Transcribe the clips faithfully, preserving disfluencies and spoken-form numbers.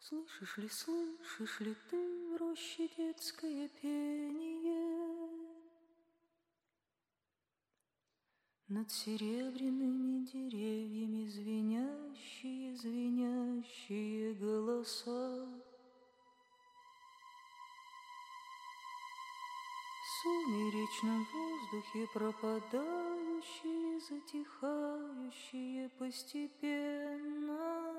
Слышишь ли, слышишь ли ты в роще детское пение? Над серебряными деревьями звенящие, звенящие голоса. В сумеречном воздухе пропадающие, затихающие постепенно.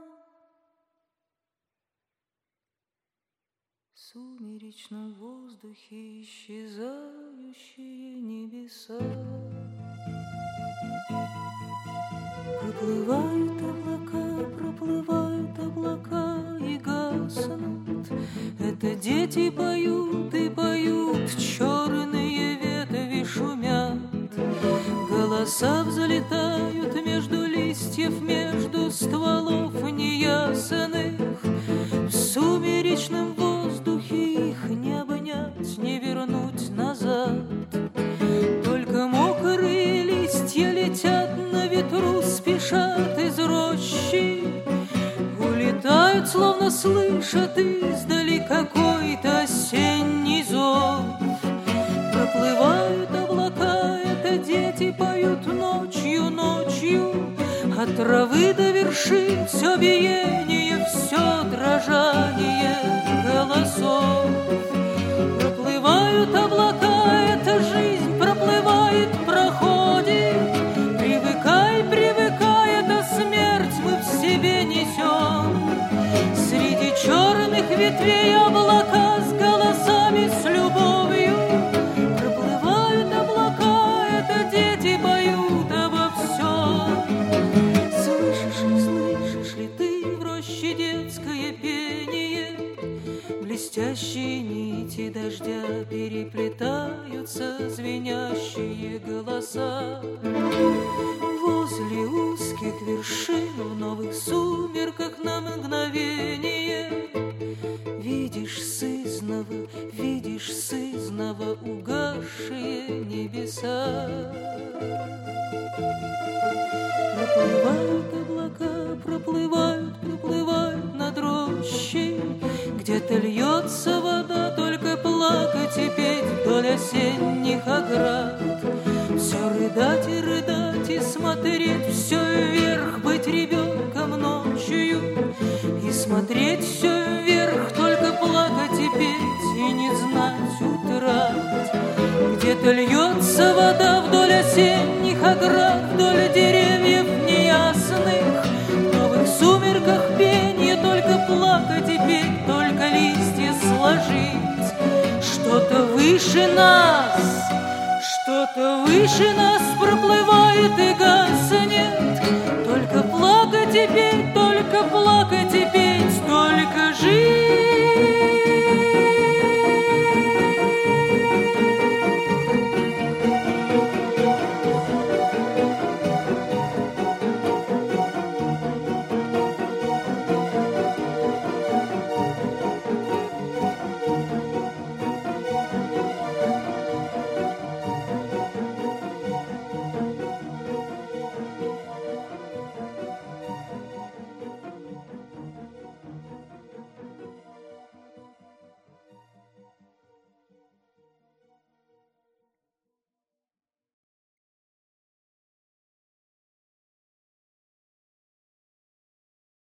В сумеречном воздухе исчезающие небеса. Проплывают облака, проплывают облака и гаснут. Это дети поют и поют, черные ветви шумят. Голоса взлетают между листьев, между стволов неясных. В сумеречном воздухе их не обнять, не вернуть назад. Только мокрые листья летят на ветру, спешат из рощи. Улетают, словно слышат издали какой-то осенний зов. Проплывают облака, это дети поют ночью, ночью. От травы до вершин все биение, все дрожание голосов. Проплывают облака, это жизнь проплывает, проходит. Привыкай, привыкай, это смерть мы в себе несем. Среди черных ветвей облака с голосами, с любовью. Проплывают облака, это дети поют обо всем. Слышишь ли, слышишь ли ты в роще детское пение? Блестящие нити дождя переплетаются, звенящие голоса. Возле узких вершин в новых сумерках на мгновение видишь сызнова, видишь сызнова угасшие небеса. Проплывают облака, проплывают, проплывают над рощей. Где-то льется вода, только плакать и петь вдоль осенних оград. Все рыдать и рыдать и смотреть все вверх, быть ребенком ночью. И смотреть все вверх, только плакать и петь, и не знать утрат. Где-то льется вода вдоль осенних оград, вдоль деревьев неясных. В новых сумерках пенье, только плакать и петь, только листья сложить. Что-то выше нас, что-то выше нас проплывает и гаснет. Только плакать и петь, только плакать.